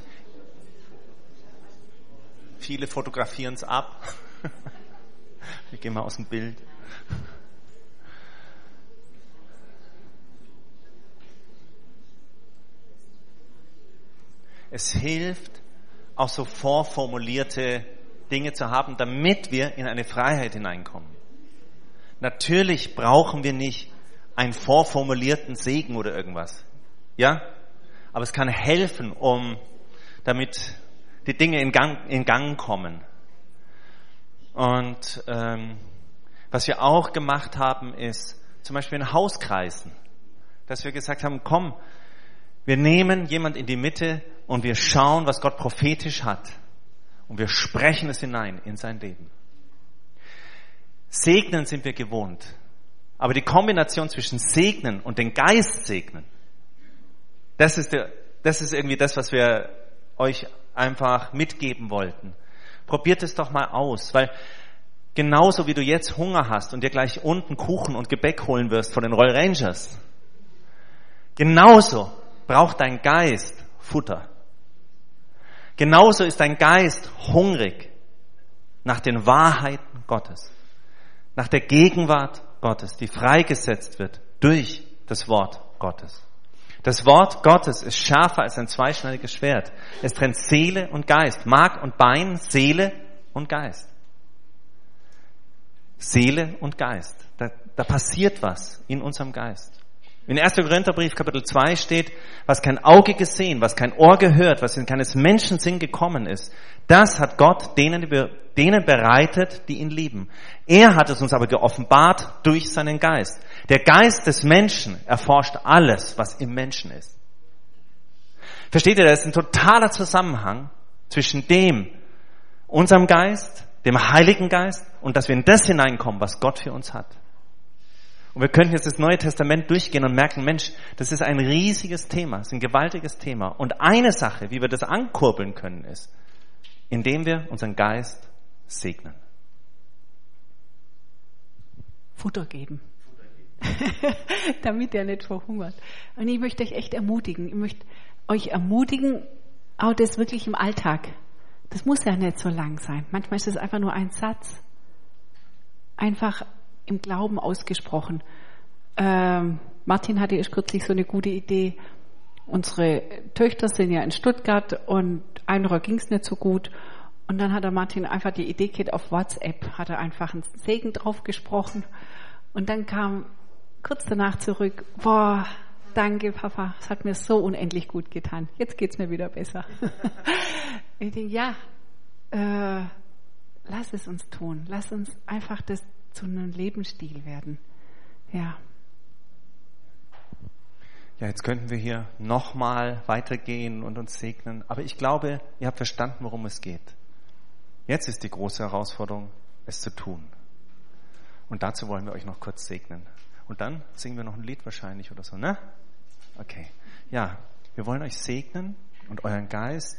[SPEAKER 2] Viele fotografieren es ab. Wir gehen mal aus dem Bild. Es hilft, auch so vorformulierte Dinge zu haben, damit wir in eine Freiheit hineinkommen. Natürlich brauchen wir nicht einen vorformulierten Segen oder irgendwas. Ja? Aber es kann helfen, damit die Dinge in Gang kommen. Und was wir auch gemacht haben, ist zum Beispiel in Hauskreisen, dass wir gesagt haben, komm, wir nehmen jemand in die Mitte und wir schauen, was Gott prophetisch hat. Und wir sprechen es hinein in sein Leben. Segnen sind wir gewohnt. Aber die Kombination zwischen Segnen und den Geist segnen, das ist irgendwie das, was wir euch einfach mitgeben wollten. Probiert es doch mal aus, weil genauso wie du jetzt Hunger hast und dir gleich unten Kuchen und Gebäck holen wirst von den Royal Rangers, genauso braucht dein Geist Futter. Genauso ist dein Geist hungrig nach den Wahrheiten Gottes, nach der Gegenwart Gottes, die freigesetzt wird durch das Wort Gottes. Das Wort Gottes ist schärfer als ein zweischneidiges Schwert. Es trennt Seele und Geist, Mark und Bein, Seele und Geist. Seele und Geist. Da passiert was in unserem Geist. In 1. Korintherbrief Kapitel 2 steht, was kein Auge gesehen, was kein Ohr gehört, was in keines Menschen Sinn gekommen ist, das hat Gott denen bereitet, die ihn lieben. Er hat es uns aber geoffenbart durch seinen Geist. Der Geist des Menschen erforscht alles, was im Menschen ist. Versteht ihr, da ist ein totaler Zusammenhang zwischen unserem Geist, dem Heiligen Geist und dass wir in das hineinkommen, was Gott für uns hat. Und wir könnten jetzt das Neue Testament durchgehen und merken, Mensch, das ist ein riesiges Thema, das ist ein gewaltiges Thema. Und eine Sache, wie wir das ankurbeln können, ist, indem wir unseren Geist segnen.
[SPEAKER 1] Futter geben. Damit er nicht verhungert. Und ich möchte euch echt ermutigen. Ich möchte euch ermutigen, auch das wirklich im Alltag. Das muss ja nicht so lang sein. Manchmal ist es einfach nur ein Satz. Einfach im Glauben ausgesprochen. Martin hatte erst kürzlich so eine gute Idee. Unsere Töchter sind ja in Stuttgart und einer ging es nicht so gut. Und dann hat der Martin einfach die Idee gehabt, auf WhatsApp hat er einfach einen Segen drauf gesprochen. Und dann kam kurz danach zurück, boah, danke Papa, es hat mir so unendlich gut getan. Jetzt geht's mir wieder besser. Ich denke, lass es uns tun. Lass uns einfach das zu einem Lebensstil werden. Ja.
[SPEAKER 2] Ja, jetzt könnten wir hier nochmal weitergehen und uns segnen. Aber ich glaube, ihr habt verstanden, worum es geht. Jetzt ist die große Herausforderung, es zu tun. Und dazu wollen wir euch noch kurz segnen. Und dann singen wir noch ein Lied wahrscheinlich oder so, ne? Okay. Ja, wir wollen euch segnen und euren Geist,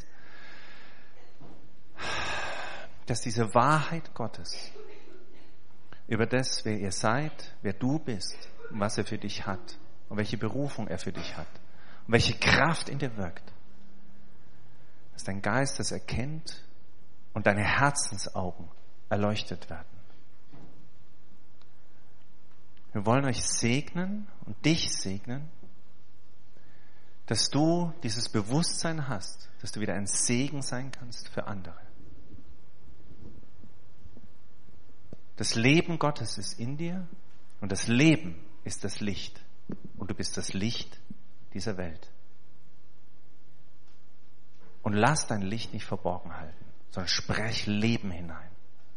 [SPEAKER 2] dass diese Wahrheit Gottes über das, wer ihr seid, wer du bist und was er für dich hat und welche Berufung er für dich hat und welche Kraft in dir wirkt, dass dein Geist das erkennt und deine Herzensaugen erleuchtet werden. Wir wollen euch segnen und dich segnen, dass du dieses Bewusstsein hast, dass du wieder ein Segen sein kannst für andere. Das Leben Gottes ist in dir und das Leben ist das Licht. Und du bist das Licht dieser Welt. Und lass dein Licht nicht verborgen halten, sondern sprech Leben hinein.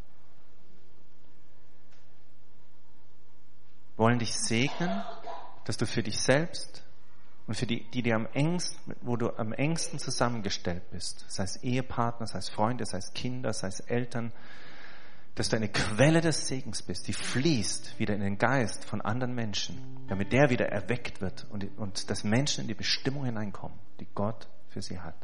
[SPEAKER 2] Wir wollen dich segnen, dass du für dich selbst und für die dir am engsten, wo du am engsten zusammengestellt bist, sei es Ehepartner, sei es Freunde, sei es Kinder, sei es Eltern, dass du eine Quelle des Segens bist, die fließt wieder in den Geist von anderen Menschen, damit der wieder erweckt wird und dass Menschen in die Bestimmung hineinkommen, die Gott für sie hat.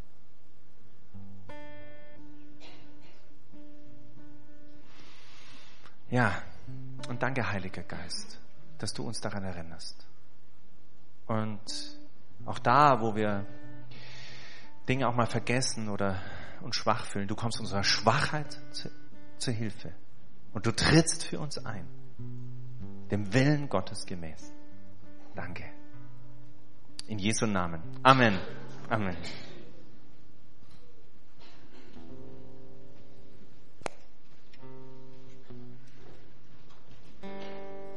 [SPEAKER 2] Ja, und danke, Heiliger Geist, dass du uns daran erinnerst. Und Auch da, wo wir Dinge auch mal vergessen oder uns schwach fühlen, du kommst unserer Schwachheit zur Hilfe. Und du trittst für uns ein. Dem Willen Gottes gemäß. Danke. In Jesu Namen. Amen. Amen.